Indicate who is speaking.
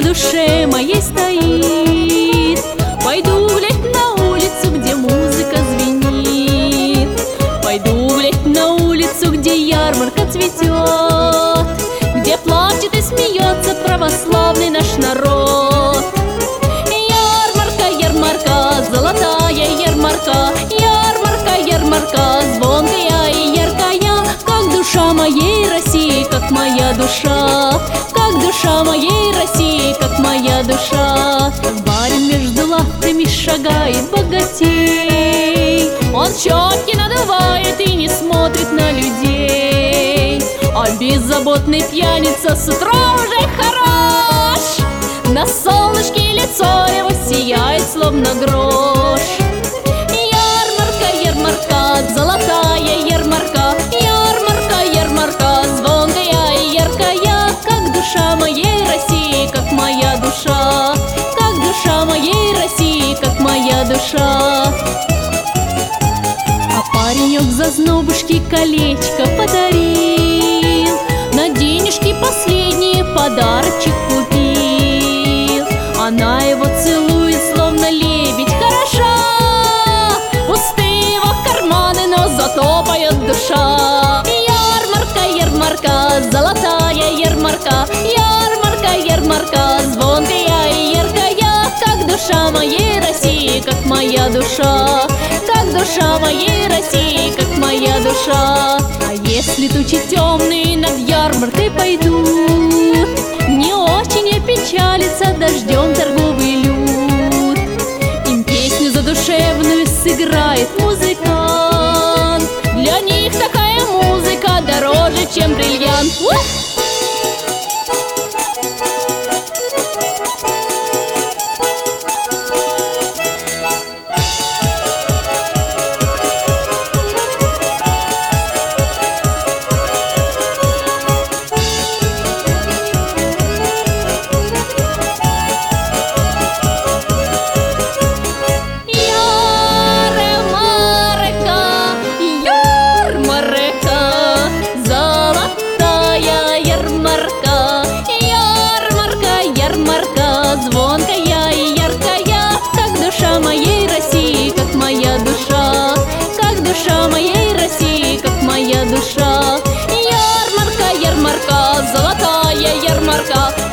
Speaker 1: на душе моей стоит. Пойду гулять на улицу, где музыка звенит. Пойду гулять на улицу, где ярмарка цветет, где плачет и смеется православный наш народ. Ярмарка, ярмарка, золотая ярмарка, ярмарка, ярмарка, звонкая и яркая, как душа моей России, как моя душа, как душа моей России, как моя душа. Барин между лавками шагает богатей, он щеки надувает и не смотрит на людей. А беззаботный пьяница с утра уже хорош, на солнышке лицо его сияет, словно грош. Ярмарка, ярмарка, золотая ярмарка, ярмарка, ярмарка, звонкая и яркая, как душа моей России, как моя душа, как душа моей России, как моя душа. А паренек зазнобушке колечко подарил, на денежки последние подарочек купил. Она его целует, словно лебедь, хороша, пустые его карманы, но зато поет душа. Ярмарка, ярмарка, золотая ярмарка, ярмарка, ярмарка, звонкая и яркая, как душа моей России, как моя душа, как душа моей России, как моя душа. А если тучи темные над ярмаркой пойдут, не очень опечалится дождем торговый люд. Им песню задушевную сыграет музыкант, для них такая музыка дороже, чем бриллиант. Звонкая и яркая, как душа моей России, как моя душа, как душа моей России, как моя душа. Ярмарка, ярмарка, золотая ярмарка,